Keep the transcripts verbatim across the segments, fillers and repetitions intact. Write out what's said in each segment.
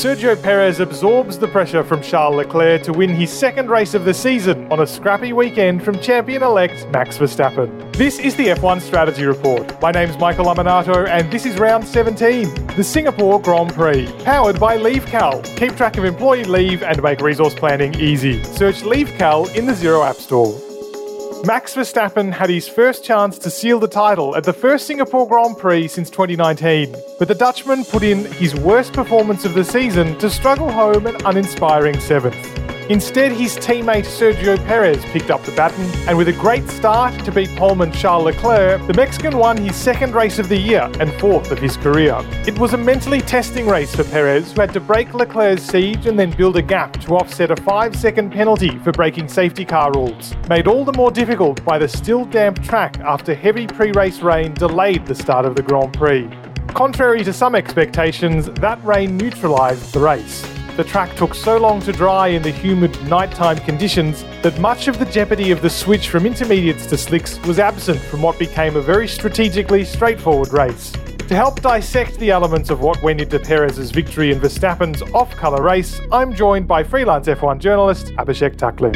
Sergio Perez absorbs the pressure from Charles Leclerc to win his second race of the season on a scrappy weekend from champion-elect Max Verstappen. This is the F one Strategy Report. My name's Michael Laminato and this is round seventeen, the Singapore Grand Prix, powered by LeaveCal. Keep track of employee leave and make resource planning easy. Search LeaveCal in the Xero App Store. Max Verstappen had his first chance to seal the title at the first Singapore Grand Prix since twenty nineteen, but the Dutchman put in his worst performance of the season to struggle home an uninspiring seventh. Instead, his teammate Sergio Perez picked up the baton, and with a great start to beat poleman Charles Leclerc, the Mexican won his second race of the year and fourth of his career. It was a mentally testing race for Perez, who had to break Leclerc's siege and then build a gap to offset a five-second penalty for breaking safety car rules, made all the more difficult by the still damp track after heavy pre-race rain delayed the start of the Grand Prix. Contrary to some expectations, that rain neutralised the race. The track took so long to dry in the humid nighttime conditions that much of the jeopardy of the switch from intermediates to slicks was absent from what became a very strategically straightforward race. To help dissect the elements of what went into Perez's victory in Verstappen's off-colour race, I'm joined by freelance F one journalist Abhishek Takle.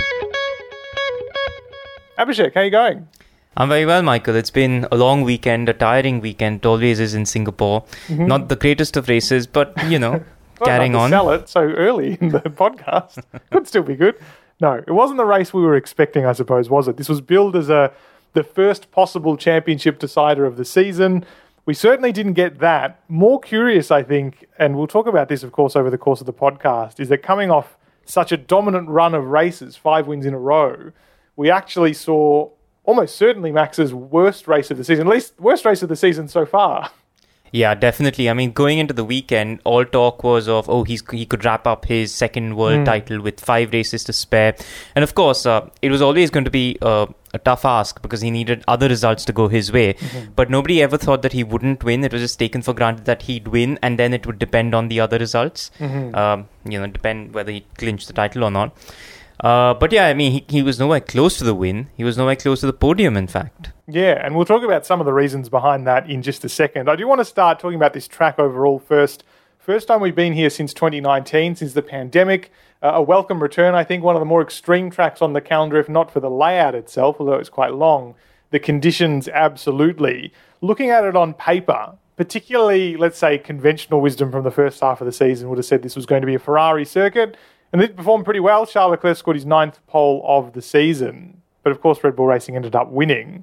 Abhishek, how are you going? I'm very well, Michael. It's been a long weekend, a tiring weekend. It always is in Singapore. Mm-hmm. Not the greatest of races, but, you know... Well, carrying not to on. Sell it so early in the podcast. Could still be good. No, it wasn't the race we were expecting, I suppose, was it? This was billed as a the first possible championship decider of the season. We certainly didn't get that. More curious, I think, and we'll talk about this, of course, over the course of the podcast, is that coming off such a dominant run of races, five wins in a row, we actually saw almost certainly Max's worst race of the season, at least worst race of the season so far. Yeah, definitely. I mean, going into the weekend, all talk was of, oh, he's he could wrap up his second world mm. title with five races to spare. And of course, uh, it was always going to be uh, a tough ask because he needed other results to go his way. Mm-hmm. But nobody ever thought that he wouldn't win. It was just taken for granted that he'd win and then it would depend on the other results. Mm-hmm. Um, you know, depend whether he clinched the title or not. Uh, but yeah, I mean, he, he was nowhere close to the win. He was nowhere close to the podium, in fact. Yeah, and we'll talk about some of the reasons behind that in just a second. I do want to start talking about this track overall first. First time we've been here since twenty nineteen, since the pandemic. Uh, a welcome return, I think, one of the more extreme tracks on the calendar, if not for the layout itself, although it's quite long. The conditions, absolutely. Looking at it on paper, particularly, let's say, conventional wisdom from the first half of the season would have said this was going to be a Ferrari circuit. And it performed pretty well. Charles Leclerc scored his ninth pole of the season. But of course, Red Bull Racing ended up winning.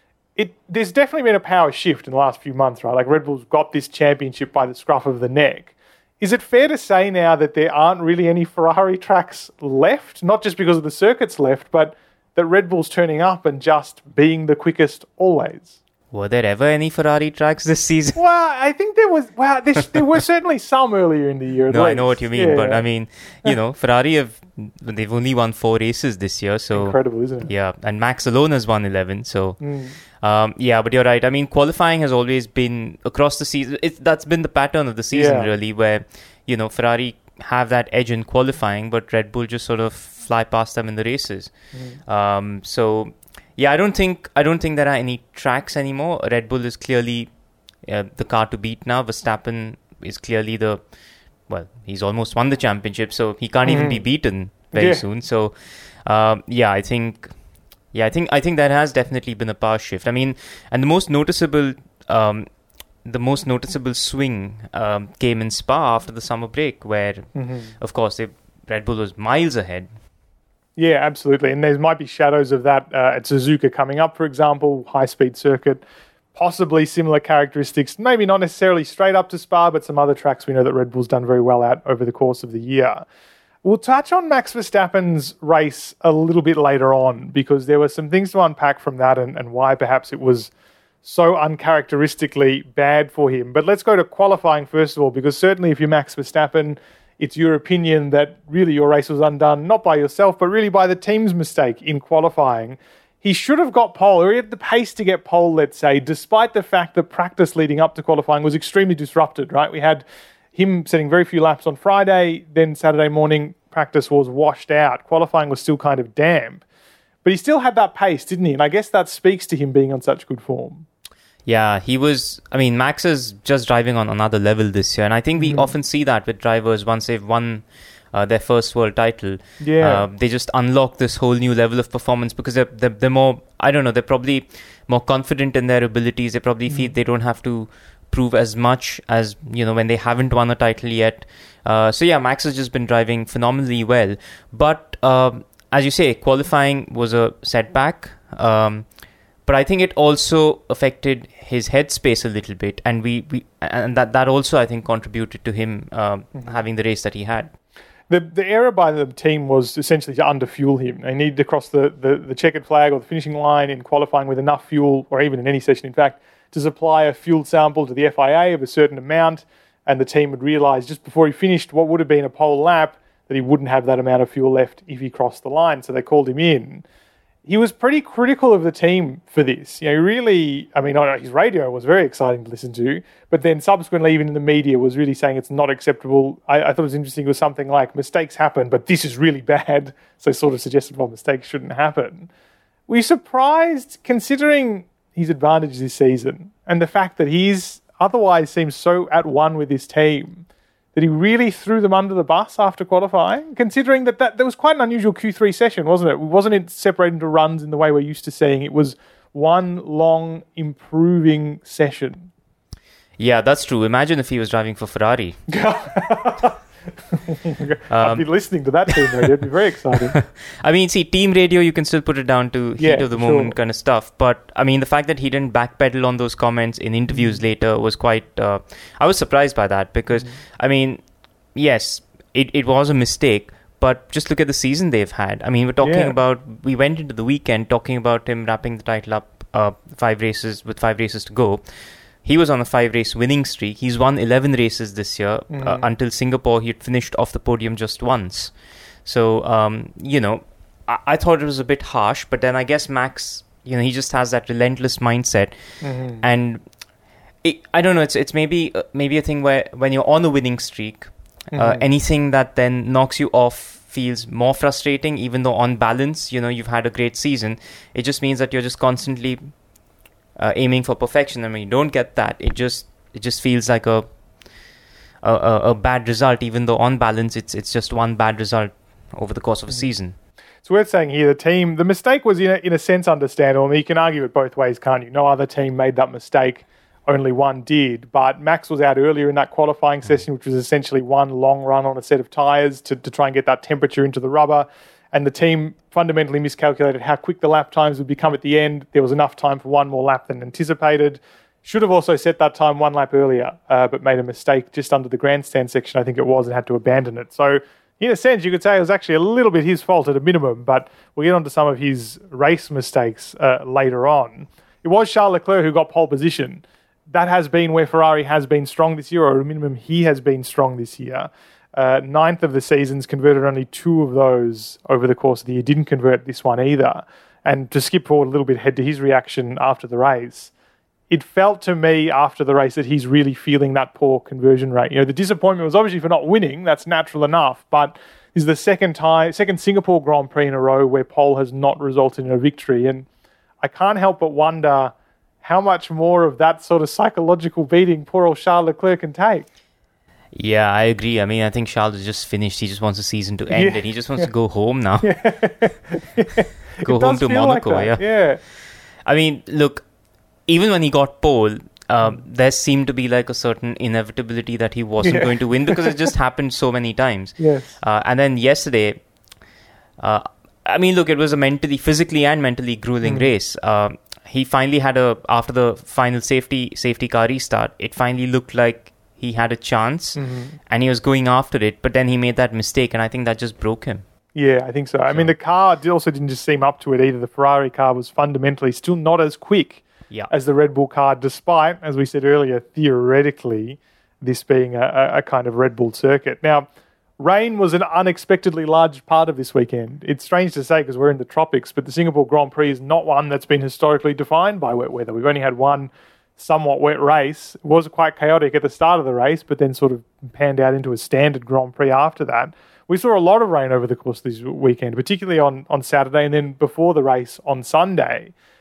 It There's definitely been a power shift in the last few months, right? Like Red Bull's got this championship by the scruff of the neck. Is it fair to say now that there aren't really any Ferrari tracks left? Not just because of the circuits left, but that Red Bull's turning up and just being the quickest always? Were there ever any Ferrari tracks this season? Well, I think there was. Well, there, there were certainly some earlier in the year. No, least. I know what you mean, yeah. but I mean, you know, Ferrari have they've only won four races this year, so incredible, isn't it? Yeah, and Max alone has won eleven. So, mm. um, yeah, but you're right. I mean, qualifying has always been across the season. It's, that's been the pattern of the season, yeah. really, where you know Ferrari have that edge in qualifying, but Red Bull just sort of fly past them in the races. Mm. Um, so. Yeah, I don't think I don't think there are any tracks anymore. Red Bull is clearly uh, the car to beat now. Verstappen is clearly the well, he's almost won the championship, so he can't mm-hmm. even be beaten very yeah. soon. So, um, yeah, I think, yeah, I think I think that has definitely been a power shift. I mean, and the most noticeable, um, the most noticeable swing um, came in Spa after the summer break, where, mm-hmm. of course, they, Red Bull was miles ahead. Yeah, absolutely. And there might be shadows of that uh, at Suzuka coming up, for example, high-speed circuit, possibly similar characteristics, maybe not necessarily straight up to Spa, but some other tracks we know that Red Bull's done very well at over the course of the year. We'll touch on Max Verstappen's race a little bit later on because there were some things to unpack from that and, and why perhaps it was so uncharacteristically bad for him. But let's go to qualifying first of all, because certainly if you're Max Verstappen, it's your opinion that really your race was undone, not by yourself, but really by the team's mistake in qualifying. He should have got pole, or he had the pace to get pole, let's say, despite the fact that practice leading up to qualifying was extremely disrupted, right? We had him setting very few laps on Friday, then Saturday morning practice was washed out. Qualifying was still kind of damp. But he still had that pace, didn't he? And I guess that speaks to him being on such good form. Yeah, he was. I mean, Max is just driving on another level this year, and I think we mm. often see that with drivers once they've won uh, their first world title. Yeah, uh, they just unlock this whole new level of performance because they're, they're they're more. I don't know. They're probably more confident in their abilities. They probably mm. feel they don't have to prove as much as, you know, when they haven't won a title yet. Uh, so yeah, Max has just been driving phenomenally well. But uh, as you say, qualifying was a setback. Um, But I think it also affected his headspace a little bit, and we, we and that, that also I think contributed to him um, mm-hmm. having the race that he had. The the error by the team was essentially to underfuel him. They needed to cross the, the, the checkered flag or the finishing line in qualifying with enough fuel, or even in any session, in fact, to supply a fuel sample to the F I A of a certain amount, and the team would realise just before he finished what would have been a pole lap that he wouldn't have that amount of fuel left if he crossed the line. So they called him in. He was pretty critical of the team for this. You know, really, I mean, his radio was very exciting to listen to, but then subsequently, even in the media, was really saying it's not acceptable. I, I thought it was interesting. It was something like, mistakes happen, but this is really bad. So sort of suggested, well, mistakes shouldn't happen. Were you surprised, considering his advantage this season and the fact that he's otherwise seems so at one with his team, that he really threw them under the bus after qualifying, considering that, that there was quite an unusual Q three session, wasn't it? Wasn't it separated into runs in the way we're used to seeing? It was one long improving session. Yeah, that's true. Imagine if he was driving for Ferrari. I'd um, be listening to that team radio. It'd be very exciting. I mean, see, team radio, you can still put it down to heat yeah, of the moment sure. kind of stuff. But, I mean, the fact that he didn't backpedal on those comments in interviews mm. later was quite... Uh, I was surprised by that because, mm. I mean, yes, it, it was a mistake, but just look at the season they've had. I mean, we're talking yeah. about... We went into the weekend talking about him wrapping the title up uh, five races with five races to go. He was on a five-race winning streak. He's won eleven races this year. Mm. Uh, until Singapore, he had finished off the podium just once. So, um, you know, I-, I thought it was a bit harsh. But then I guess Max, you know, he just has that relentless mindset. Mm-hmm. And it, I don't know, it's it's maybe uh, maybe a thing where when you're on a winning streak, mm-hmm. uh, anything that then knocks you off feels more frustrating, even though on balance, you know, you've had a great season. It just means that you're just constantly... Uh, aiming for perfection, and when you don't get that, it just it just feels like a a, a a bad result. Even though on balance, it's it's just one bad result over the course of a season. It's worth saying here, the team, the mistake was in a, in a sense understandable. I mean, you can argue it both ways, can't you? No other team made that mistake; only one did. But Max was out earlier in that qualifying session, which was essentially one long run on a set of tyres to to try and get that temperature into the rubber. And the team fundamentally miscalculated how quick the lap times would become at the end. There was enough time for one more lap than anticipated. Should have also set that time one lap earlier, uh, but made a mistake just under the grandstand section, I think it was, and had to abandon it. So, in a sense, you could say it was actually a little bit his fault at a minimum, but we'll get on to some of his race mistakes uh, later on. It was Charles Leclerc who got pole position. That has been where Ferrari has been strong this year, or at a minimum, he has been strong this year. Uh, ninth of the seasons, converted only two of those over the course of the year. Didn't convert this one either. And to skip forward a little bit, head to his reaction after the race, it felt to me after the race that he's really feeling that poor conversion rate. You know, the disappointment was obviously for not winning. That's natural enough. But this is the second time, second Singapore Grand Prix in a row where pole has not resulted in a victory. And I can't help but wonder how much more of that sort of psychological beating poor old Charles Leclerc can take. Yeah, I agree. I mean, I think Charles is just finished. He just wants the season to end, yeah. and he just wants yeah. to go home now. Yeah. Go it home to Monaco. Like yeah. yeah. I mean, look, even when he got pole, um, there seemed to be like a certain inevitability that he wasn't yeah. going to win because it just happened so many times. Yes. Uh, and then yesterday, uh, I mean, look, it was a mentally, physically and mentally grueling mm. race. Uh, he finally had a after the final safety safety car restart. It finally looked like he had a chance mm-hmm. and he was going after it, but then he made that mistake and I think that just broke him. Yeah, I think so. so. I mean, the car also didn't just seem up to it either. The Ferrari car was fundamentally still not as quick yeah. as the Red Bull car, despite, as we said earlier, theoretically, this being a, a kind of Red Bull circuit. Now, rain was an unexpectedly large part of this weekend. It's strange to say because we're in the tropics, but the Singapore Grand Prix is not one that's been historically defined by wet weather. We've only had one somewhat wet race. It was quite chaotic at the start of the race, but then sort of panned out into a standard Grand Prix after that. We saw a lot of rain over the course of this weekend, particularly on, on Saturday and then before the race on Sunday.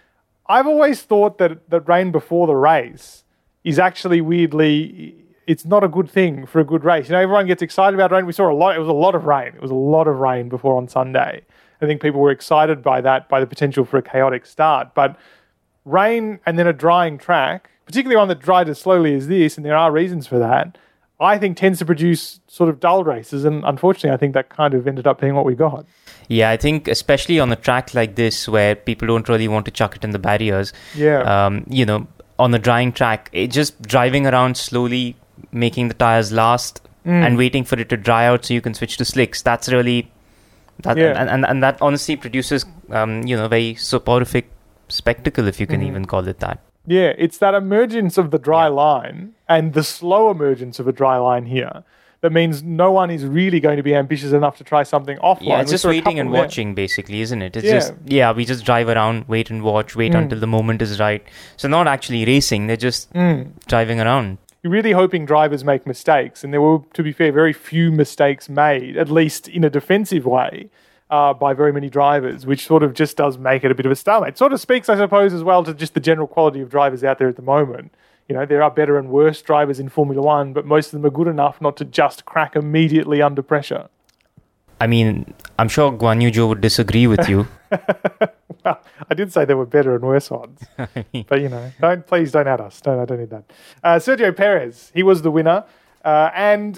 I've always thought that, that rain before the race is actually weirdly, it's not a good thing for a good race. You know, everyone gets excited about rain. We saw a lot, it was a lot of rain. It was a lot of rain before on Sunday. I think people were excited by that, by the potential for a chaotic start. But rain and then a drying track, particularly one that dried as slowly as this, and there are reasons for that, I think tends to produce sort of dull races. And unfortunately, I think that kind of ended up being what we got. Yeah, I think especially on a track like this where people don't really want to chuck it in the barriers. Yeah. Um, you know, on a drying track, it just driving around slowly, making the tires last mm. and waiting for it to dry out so you can switch to slicks. That's really... That, yeah. and, and, and that honestly produces, um, you know, very soporific spectacle, if you can mm. even call it that. Yeah, it's that emergence of the dry yeah. line and the slow emergence of a dry line here that means no one is really going to be ambitious enough to try something offline. Yeah, it's just waiting and watching, there. basically, isn't it? It's yeah. just, yeah, we just drive around, wait and watch, wait mm. until the moment is right. So not actually racing, they're just mm. driving around. You're really hoping drivers make mistakes, and there were, to be fair, very few mistakes made, at least in a defensive way, uh, by very many drivers, which sort of just does make it a bit of a stalemate. Sort of speaks, I suppose, as well to just the general quality of drivers out there at the moment. You know, there are better and worse drivers in Formula One, but most of them are good enough not to just crack immediately under pressure. I mean, I'm sure Guan Yu Zhou would disagree with you. Well, I did say there were better and worse ones. I mean, but, you know, don't please don't add us. Don't, I don't need that. Uh, Sergio Perez, he was the winner. Uh, and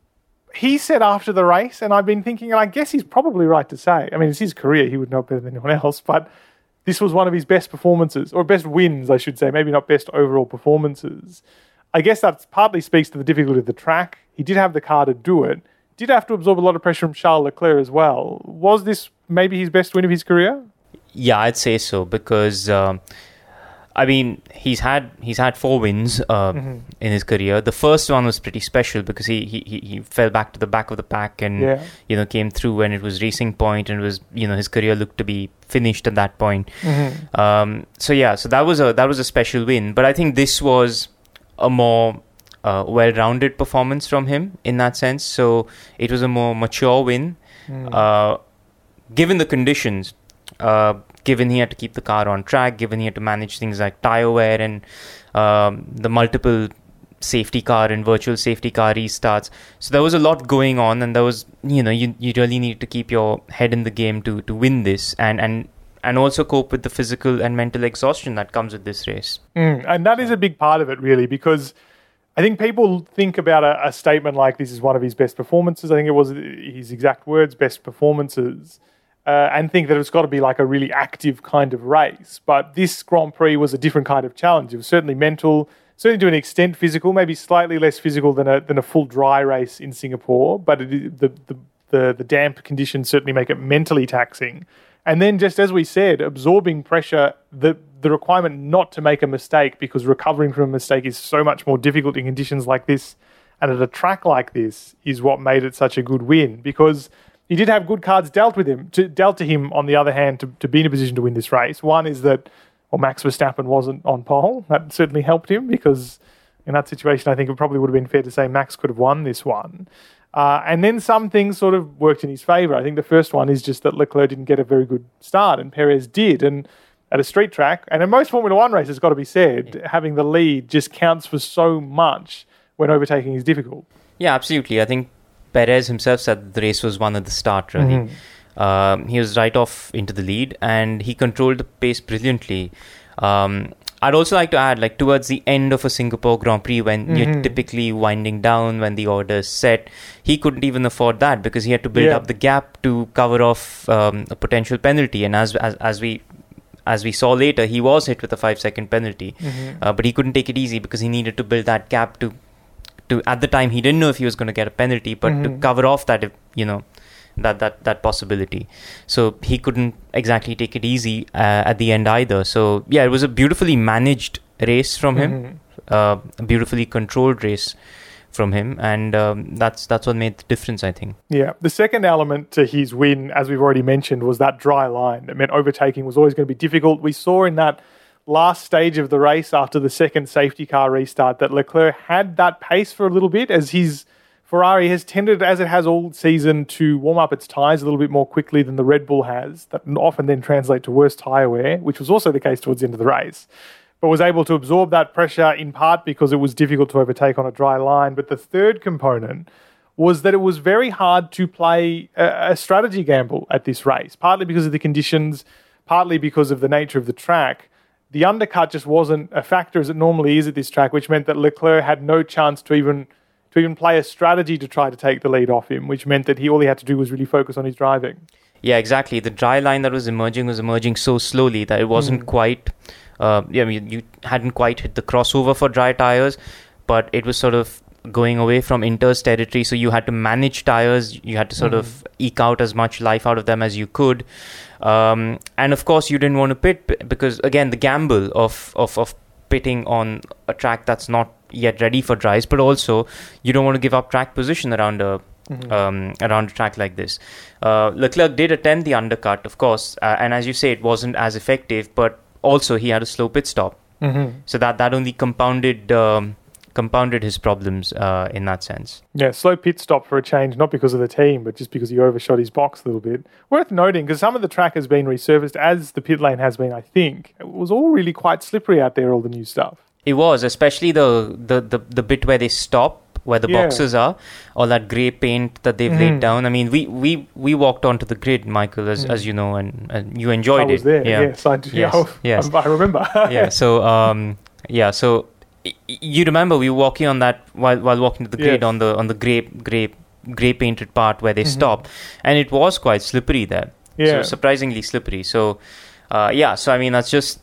he said after the race, and I've been thinking, and I guess he's probably right to say, I mean, it's his career. He would know better than anyone else. But this was one of his best performances, or best wins, I should say. Maybe not best overall performances. I guess that partly speaks to the difficulty of the track. He did have the car to do it. Did have to absorb a lot of pressure from Charles Leclerc as well. Was this maybe his best win of his career? Yeah, I'd say so because um, I mean he's had he's had four wins uh, mm-hmm. in his career. The first one was pretty special because he, he, he fell back to the back of the pack and yeah. you know came through when it was racing point and it was you know his career looked to be finished at that point. Mm-hmm. Um, so yeah, so that was a that was a special win. But I think this was a more uh, well-rounded performance from him in that sense. So it was a more mature win, mm. uh, given the conditions. Uh, given he had to keep the car on track, given he had to manage things like tire wear and um, the multiple safety car and virtual safety car restarts. So there was a lot going on, and there was, you know, you you really need to keep your head in the game to to win this, and and and also cope with the physical and mental exhaustion that comes with this race. Mm, and that is a big part of it, really, because I think people think about a, a statement like this is one of his best performances. I think it was his exact words, best performances. Uh, and think that it's got to be like a really active kind of race. But this Grand Prix was a different kind of challenge. It was certainly mental, certainly to an extent physical, maybe slightly less physical than a than a full dry race in Singapore. But it, the, the the the damp conditions certainly make it mentally taxing. And then, just as we said, absorbing pressure, the the requirement not to make a mistake, because recovering from a mistake is so much more difficult in conditions like this. And at a track like this is what made it such a good win, because he did have good cards dealt with him, to, dealt to him, on the other hand, to, to be in a position to win this race. One is that well, Max Verstappen wasn't on pole. That certainly helped him, because in that situation, I think it probably would have been fair to say Max could have won this one. Uh, and then some things sort of worked in his favour. I think the first one is just that Leclerc didn't get a very good start, and Perez did. And at a street track, and in most Formula One races, got to be said, yeah. having the lead just counts for so much when overtaking is difficult. Yeah, absolutely. I think Perez himself said the race was won at the start, really. Mm-hmm. Um, he was right off into the lead, and he controlled the pace brilliantly. Um, I'd also like to add, like towards the end of a Singapore Grand Prix, when mm-hmm. you're typically winding down, when the order is set, he couldn't even afford that because he had to build yeah. up the gap to cover off um, a potential penalty. And as as, as we as we saw later, he was hit with a five-second penalty, mm-hmm. uh, but he couldn't take it easy because he needed to build that gap to. To, at the time, he didn't know if he was going to get a penalty, but mm-hmm. to cover off that, you know, that that that possibility. So he couldn't exactly take it easy uh, at the end either. So yeah, it was a beautifully managed race from mm-hmm. him, uh, a beautifully controlled race from him, and um, that's that's what made the difference, I think. Yeah, the second element to his win, as we've already mentioned, was that dry line. It meant overtaking was always going to be difficult. We saw in that last stage of the race after the second safety car restart that Leclerc had that pace for a little bit as his Ferrari has tended, as it has all season, to warm up its tyres a little bit more quickly than the Red Bull has. That often then translate to worse tyre wear, which was also the case towards the end of the race. But was able to absorb that pressure in part because it was difficult to overtake on a dry line. But the third component was that it was very hard to play a, a strategy gamble at this race, partly because of the conditions, partly because of the nature of the track. The undercut just wasn't a factor as it normally is at this track, which meant that Leclerc had no chance to even to even play a strategy to try to take the lead off him, which meant that he all he had to do was really focus on his driving. Yeah, exactly. The dry line that was emerging was emerging so slowly that it wasn't mm. quite... Uh, yeah, I mean, you hadn't quite hit the crossover for dry tyres, but it was sort of going away from Inter's territory, so you had to manage tyres, you had to sort mm. of eke out as much life out of them as you could. Um, and of course, you didn't want to pit because, again, the gamble of, of, of pitting on a track that's not yet ready for dries, but also you don't want to give up track position around a mm-hmm. um, around a track like this. Uh, Leclerc did attempt the undercut, of course, uh, and as you say, it wasn't as effective, but also he had a slow pit stop, mm-hmm. so that that only compounded um, compounded his problems uh, in that sense. Yeah, slow pit stop for a change, not because of the team, but just because he overshot his box a little bit. Worth noting, because some of the track has been resurfaced, as the pit lane has been, I think. It was all really quite slippery out there, all the new stuff. It was, especially the, the, the, the bit where they stop, where the yeah. boxes are, all that grey paint that they've mm. laid down. I mean, we, we, we walked onto the grid, Michael, as mm. as you know, and, and you enjoyed it. I was it. there, yeah. yes. I, yes, yeah, yes. I, I remember. yeah, so, um, yeah, so you remember we were walking on that, while while walking to the grid, yes. on the on the grey, grey, grey painted part where they mm-hmm. stopped, and it was quite slippery there. Yeah. So surprisingly slippery. So, uh, yeah, so I mean, that's just...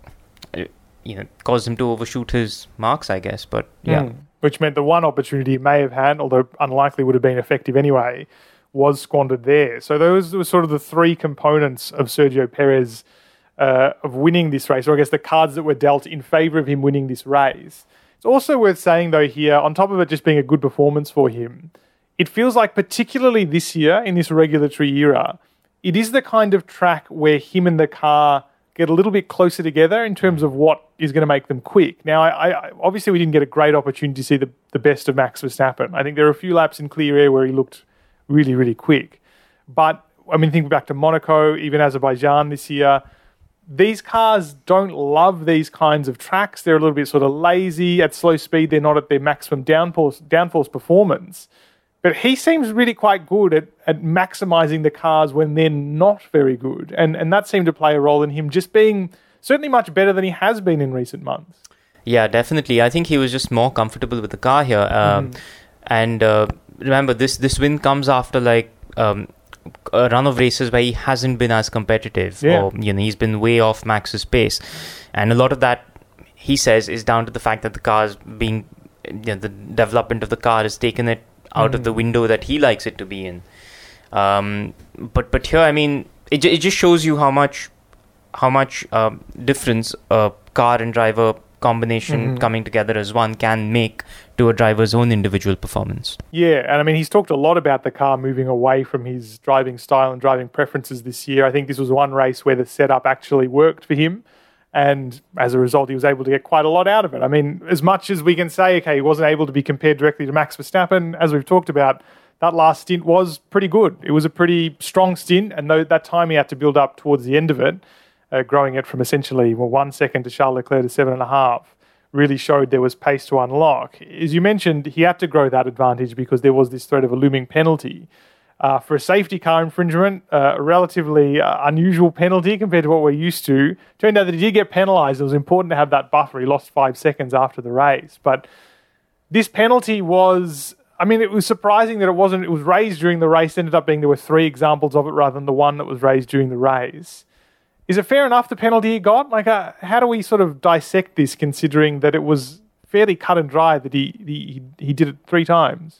you know, caused him to overshoot his marks, I guess. But yeah. Mm. Which meant the one opportunity he may have had, although unlikely would have been effective anyway, was squandered there. So those were sort of the three components of Sergio Perez uh, of winning this race, or I guess the cards that were dealt in favour of him winning this race. It's also worth saying, though, here, on top of it just being a good performance for him, it feels like particularly this year, in this regulatory era, it is the kind of track where him and the car get a little bit closer together in terms of what is going to make them quick. Now, I, I, obviously, we didn't get a great opportunity to see the, the best of Max Verstappen. I think there are a few laps in clear air where he looked really, really quick. But, I mean, think back to Monaco, even Azerbaijan this year. These cars don't love these kinds of tracks. They're a little bit sort of lazy. At slow speed, they're not at their maximum downforce, downforce performance. But he seems really quite good at, at maximising the cars when they're not very good. And and that seemed to play a role in him just being certainly much better than he has been in recent months. Yeah, definitely. I think he was just more comfortable with the car here. Um, mm. And uh, remember, this, this win comes after like um, a run of races where he hasn't been as competitive. Yeah. Or, you know, he's been way off Max's pace. And a lot of that, he says, is down to the fact that the car's being... You know, the development of the car has taken it out mm. of the window that he likes it to be in. Um, but but here, I mean, it it just shows you how much how much uh, difference a car and driver combination mm-hmm. coming together as one can make to a driver's own individual performance. Yeah, and I mean, he's talked a lot about the car moving away from his driving style and driving preferences this year. I think this was one race where the setup actually worked for him. And as a result, he was able to get quite a lot out of it. I mean, as much as we can say, okay, he wasn't able to be compared directly to Max Verstappen, as we've talked about, that last stint was pretty good. It was a pretty strong stint, and though that time he had to build up towards the end of it, uh, growing it from essentially well, one second to Charles Leclerc to seven and a half, really showed there was pace to unlock. As you mentioned, he had to grow that advantage because there was this threat of a looming penalty. Uh, for a safety car infringement, uh, a relatively uh, unusual penalty compared to what we're used to. Turned out that he did get penalised. It was important to have that buffer. He lost five seconds after the race. But this penalty was, I mean, it was surprising that it wasn't, it was raised during the race. It ended up being there were three examples of it rather than the one that was raised during the race. Is it fair enough, the penalty he got? Like, uh, how do we sort of dissect this, considering that it was fairly cut and dry that he he, he did it three times?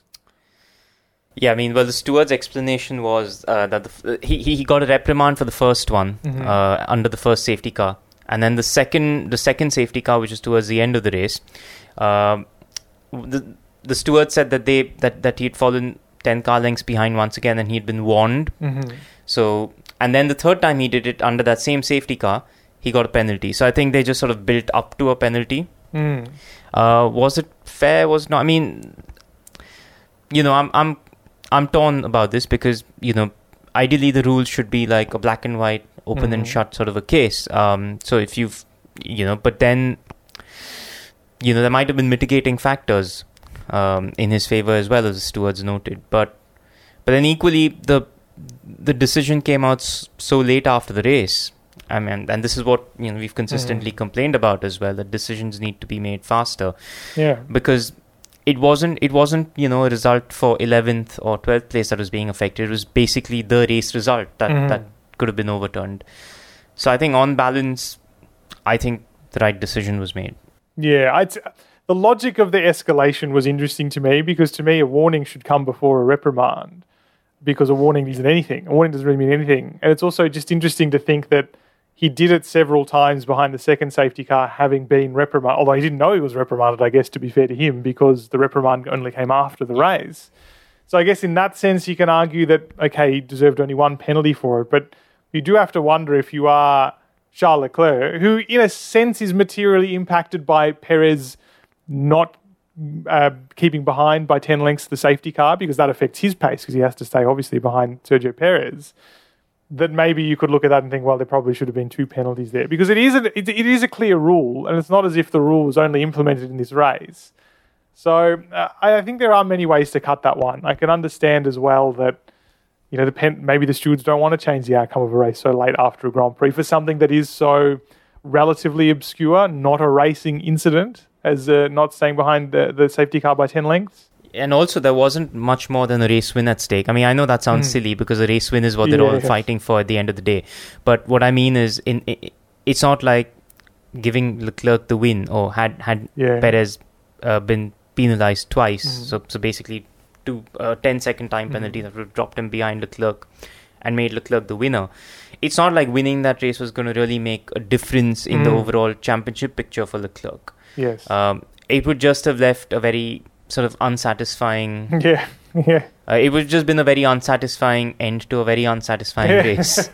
Yeah, I mean, well, the steward's explanation was uh, that the, he he got a reprimand for the first one mm-hmm. uh, under the first safety car, and then the second the second safety car, which is towards the end of the race, uh, the the steward said that they that, that he'd fallen ten car lengths behind once again, and he'd been warned. Mm-hmm. So, and then the third time he did it under that same safety car, he got a penalty. So I think they just sort of built up to a penalty. Mm. Uh, was it fair? Was not? I mean. you know, I'm I'm I'm torn about this because, you know, ideally the rules should be like a black and white, open mm-hmm. and shut sort of a case. Um, so if you've, you know, but then, you know, there might have been mitigating factors um, in his favor as well, as Stewards noted. But but then equally, the the decision came out so late after the race. I mean, and this is what, you know, we've consistently mm. complained about as well, that decisions need to be made faster. Yeah. Because it wasn't, it wasn't, you know, a result for eleventh or twelfth place that was being affected. It was basically the race result that, mm. that could have been overturned. So I think on balance, I think the right decision was made. Yeah, I'd, the logic of the escalation was interesting to me, because to me a warning should come before a reprimand, because a warning isn't anything. A warning doesn't really mean anything. And it's also just interesting to think that he did it several times behind the second safety car, having been reprimanded, although he didn't know he was reprimanded, I guess, to be fair to him, because the reprimand only came after the race. So I guess in that sense, you can argue that, okay, he deserved only one penalty for it, but you do have to wonder if you are Charles Leclerc, who in a sense is materially impacted by Perez not uh, keeping behind by ten lengths the safety car, because that affects his pace, because he has to stay obviously behind Sergio Perez. That maybe you could look at that and think, well, there probably should have been two penalties there, because it is a, it, it is a clear rule, and it's not as if the rule was only implemented in this race. So uh, I think there are many ways to cut that one. I can understand as well that, you know, the pen, maybe the stewards don't want to change the outcome of a race so late after a Grand Prix for something that is so relatively obscure, not a racing incident, as uh, not staying behind the, the safety car by ten lengths. And also, there wasn't much more than a race win at stake. I mean, I know that sounds mm. silly, because a race win is what they're yeah, all yeah. fighting for at the end of the day. But what I mean is, in it, it's not like giving Leclerc the win, or had had yeah. Perez uh, been penalised twice. Mm. So so basically, two uh, ten second time penalty mm. that would have dropped him behind Leclerc and made Leclerc the winner. It's not like winning that race was going to really make a difference in mm. the overall championship picture for Leclerc. Yes, um, it would just have left a very sort of unsatisfying. Yeah, yeah. Uh, it would have just been a very unsatisfying end to a very unsatisfying yeah. race.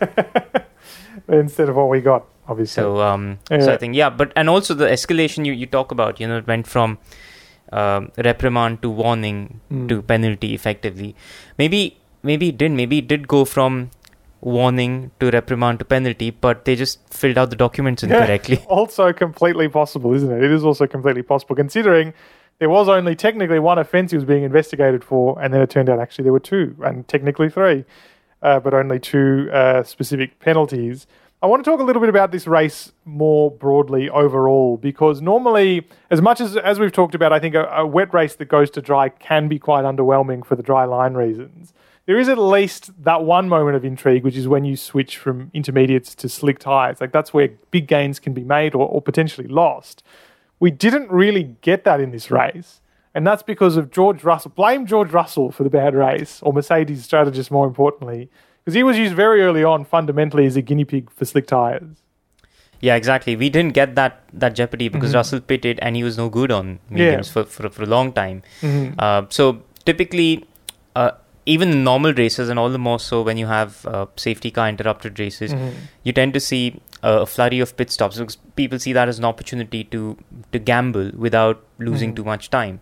Instead of what we got, obviously. So, um, yeah. so I think, yeah, but, and also the escalation you, you talk about, you know, it went from um, reprimand to warning mm. to penalty effectively. Maybe, maybe it didn't. Maybe it did go from warning to reprimand to penalty, but they just filled out the documents incorrectly. Yeah. Also completely possible, isn't it? It is also completely possible, considering there was only technically one offence he was being investigated for, and then it turned out actually there were two, and technically three, uh, but only two uh, specific penalties. I want to talk a little bit about this race more broadly overall, because normally, as much as as we've talked about, I think a, a wet race that goes to dry can be quite underwhelming for the dry line reasons. There is at least that one moment of intrigue, which is when you switch from intermediates to slick tyres. Like, that's where big gains can be made or, or potentially lost. We didn't really get that in this race, and that's because of George Russell. Blame George Russell for the bad race, or Mercedes strategist more importantly, because he was used very early on fundamentally as a guinea pig for slick tyres. Yeah, exactly. We didn't get that that jeopardy because mm-hmm. Russell pitted and he was no good on mediums yeah. for, for, for a long time. Mm-hmm. Uh, so typically, uh, even in normal races, and all the more so when you have uh, safety car interrupted races, mm-hmm. you tend to see a flurry of pit stops, because people see that as an opportunity to to gamble without losing mm. too much time.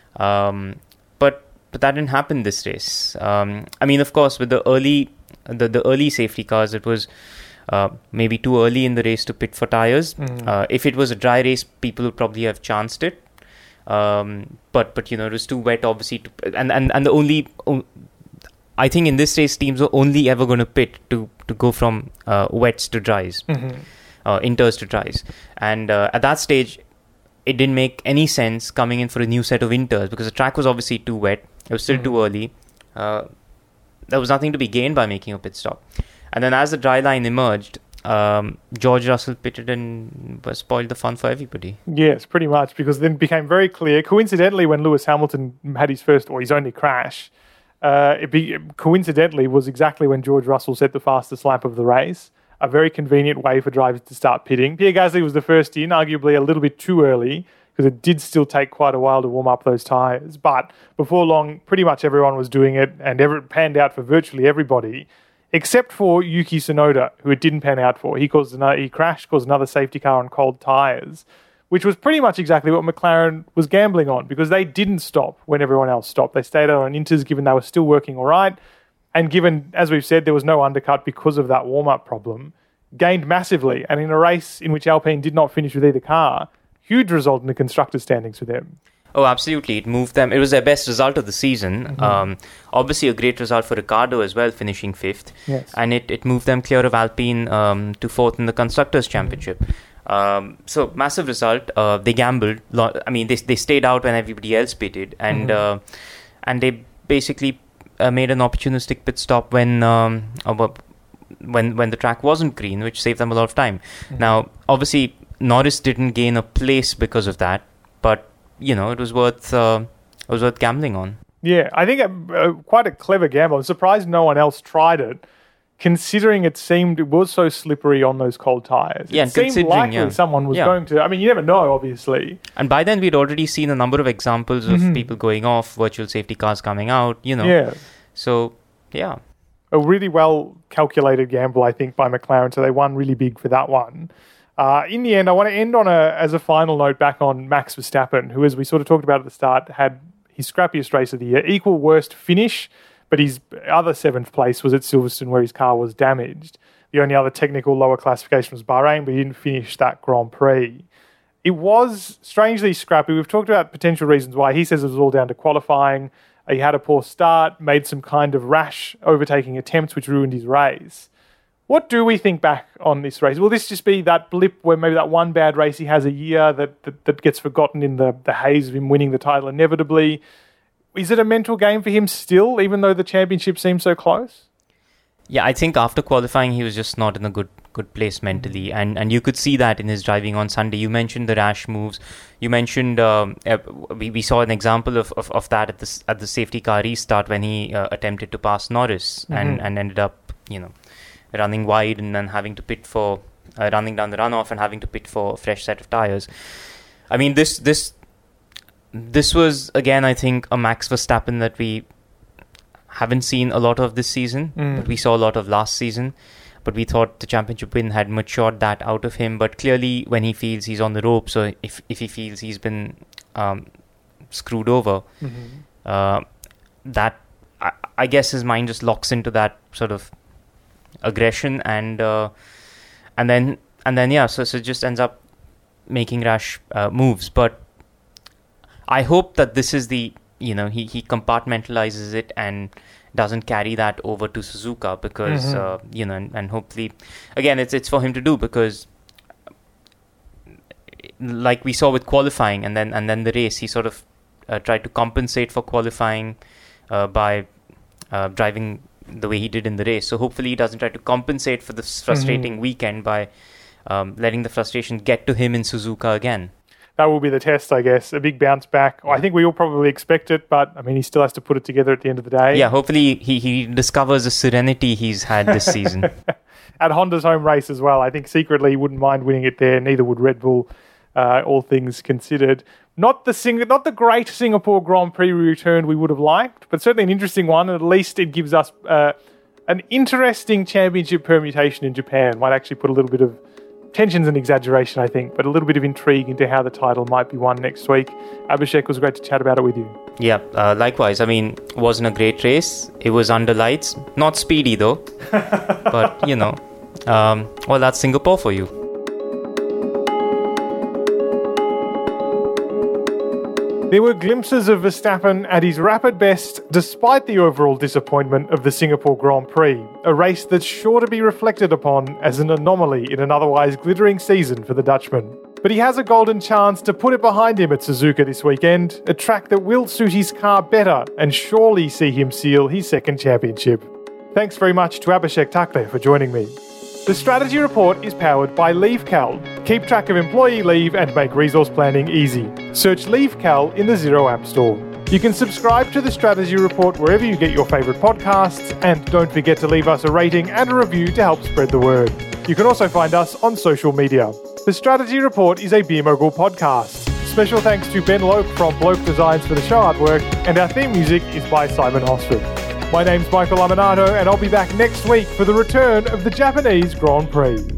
Um, but but that didn't happen this race. Um, I mean, of course, with the early the, the early safety cars, it was uh, maybe too early in the race to pit for tires. Mm. Uh, if it was a dry race, people would probably have chanced it. Um, but but you know, it was too wet, obviously, to, and and and the only. Um, I think in this race, teams were only ever going to pit to, to go from uh, wets to dries, mm-hmm. uh, inters to dries. And uh, at that stage, it didn't make any sense coming in for a new set of inters, because the track was obviously too wet. It was still mm-hmm. too early. Uh, there was nothing to be gained by making a pit stop. And then as the dry line emerged, um, George Russell pitted and spoiled the fun for everybody. Yes, pretty much, because then it became very clear. Coincidentally, when Lewis Hamilton had his first, or his only crash, Uh, it be, coincidentally was exactly when George Russell set the fastest lap of the race. A very convenient way for drivers to start pitting. Pierre Gasly was the first in, arguably a little bit too early, because it did still take quite a while to warm up those tyres. But before long, pretty much everyone was doing it, and it panned out for virtually everybody, except for Yuki Tsunoda, who it didn't pan out for. He caused another, he crashed, caused another safety car on cold tyres, which was pretty much exactly what McLaren was gambling on, because they didn't stop when everyone else stopped. They stayed out on inters given they were still working all right. And given, as we've said, there was no undercut because of that warm-up problem, gained massively. And in a race in which Alpine did not finish with either car, huge result in the constructors' standings for them. Oh, absolutely. It moved them. It was their best result of the season. Mm-hmm. Um, obviously, a great result for Ricciardo as well, finishing fifth. Yes. And it, it moved them clear of Alpine um, to fourth in the Constructors' Championship. Mm-hmm. Um, so, massive result. Uh, they gambled. I mean, they they stayed out when everybody else pitted. And, mm-hmm. uh, and they basically uh, made an opportunistic pit stop when, um, uh, when, when the track wasn't green, which saved them a lot of time. Mm-hmm. Now, obviously, Norris didn't gain a place because of that. But you know, it was worth uh, it was worth gambling on. Yeah, I think it, uh, quite a clever gamble. I'm surprised no one else tried it, considering it seemed it was so slippery on those cold tyres. Yeah, it and seemed considering likely yeah. someone was yeah. going to. I mean, you never know, obviously. And by then, we'd already seen a number of examples of mm-hmm. people going off, virtual safety cars coming out. You know, yeah. So yeah, a really well calculated gamble, I think, by McLaren. So they won really big for that one. Uh, in the end, I want to end on a as a final note back on Max Verstappen, who, as we sort of talked about at the start, had his scrappiest race of the year, equal worst finish, but his other seventh place was at Silverstone where his car was damaged. The only other technical lower classification was Bahrain, but he didn't finish that Grand Prix. It was strangely scrappy. We've talked about potential reasons why. He says it was all down to qualifying. He had a poor start, made some kind of rash overtaking attempts, which ruined his race. What do we think back on this race? Will this just be that blip where maybe that one bad race he has a year that, that, that gets forgotten in the, the haze of him winning the title inevitably? Is it a mental game for him still, even though the championship seems so close? Yeah, I think after qualifying, he was just not in a good good place mentally. And and you could see that in his driving on Sunday. You mentioned the rash moves. You mentioned, um, uh, we, we saw an example of, of, of that at the, at the safety car restart when he uh, attempted to pass Norris mm-hmm. and, and ended up, you know, running wide and then having to pit for uh, running down the runoff and having to pit for a fresh set of tires. I mean, this this this was again, I think, a Max Verstappen that we haven't seen a lot of this season, mm. but we saw a lot of last season. But we thought the championship win had matured that out of him. But clearly, when he feels he's on the ropes, or if if he feels he's been um, screwed over, mm-hmm. uh, that I, I guess his mind just locks into that sort of aggression, and uh, and then and then yeah, so so it just ends up making rash uh, moves. But I hope that this is the you know he he compartmentalizes it and doesn't carry that over to Suzuka, because mm-hmm. uh, you know and, and hopefully again it's it's for him to do, because like we saw with qualifying and then and then the race, he sort of uh, tried to compensate for qualifying uh, by uh, driving the way he did in the race. So hopefully he doesn't try to compensate for this frustrating mm-hmm. weekend by um, letting the frustration get to him in Suzuka again. That will be the test, I guess. A big bounce back. I think we all probably expect it, but I mean, he still has to put it together at the end of the day. Yeah, hopefully he, he discovers the serenity he's had this season. At Honda's home race as well. I think secretly he wouldn't mind winning it there. Neither would Red Bull, uh, all things considered. Not the Sing- not the great Singapore Grand Prix return we would have liked, but certainly an interesting one. And at least it gives us uh, an interesting championship permutation in Japan. Might actually put a little bit of tension's an exaggeration, I think, but a little bit of intrigue into how the title might be won next week. Abhishek, was great to chat about it with you. Yeah, uh, likewise. I mean, it wasn't a great race. It was under lights. Not speedy, though. But, you know, um, well, that's Singapore for you. There were glimpses of Verstappen at his rapid best despite the overall disappointment of the Singapore Grand Prix, a race that's sure to be reflected upon as an anomaly in an otherwise glittering season for the Dutchman. But he has a golden chance to put it behind him at Suzuka this weekend, a track that will suit his car better and surely see him seal his second championship. Thanks very much to Abhishek Thakre for joining me. The Strategy Report is powered by LeaveCal. Keep track of employee leave and make resource planning easy. Search LeaveCal in the Xero App Store. You can subscribe to the Strategy Report wherever you get your favourite podcasts, and don't forget to leave us a rating and a review to help spread the word. You can also find us on social media. The Strategy Report is a Beer Mogul podcast. Special thanks to Ben Lope from Bloke Designs for the show artwork, and our theme music is by Simon Hostrom. My name's Michael Laminato, and I'll be back next week for the return of the Japanese Grand Prix.